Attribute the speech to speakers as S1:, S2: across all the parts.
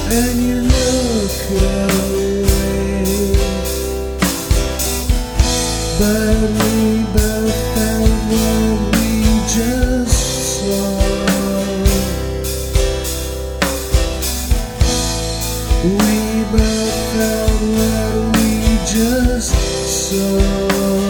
S1: and you look away, but we both felt what we just saw. We both felt what we just saw.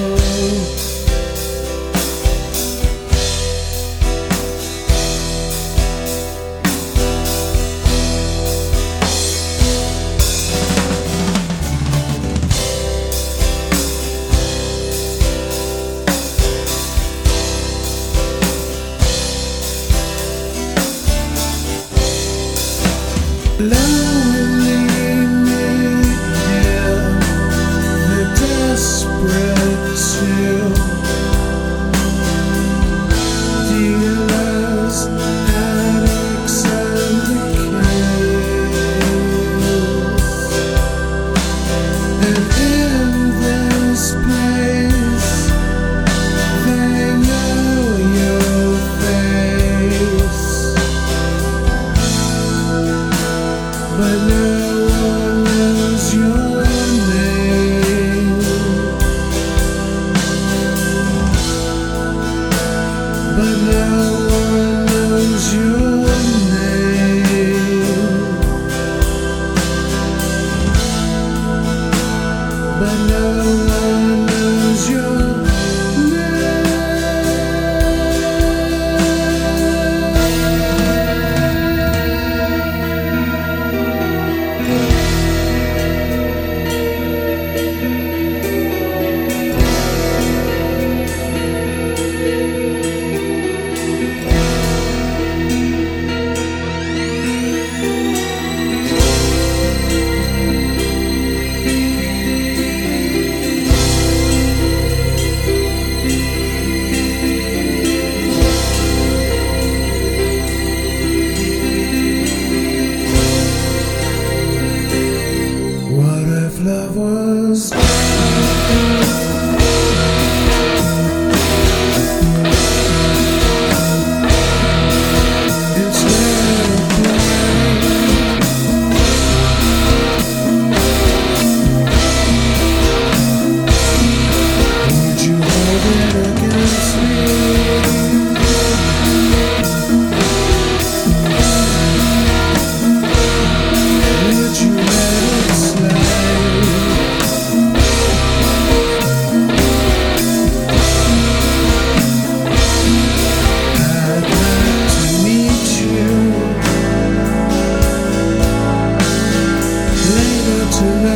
S1: Lonely here, the desperate two, dealers, addicts, and decays. And in this place, they know your face, but no one knows your name. But no one knows your name. But no one knows your name. What if love was instead of blame? Would you hold it against me? Would you let it slide? I'd like to meet you later tonight.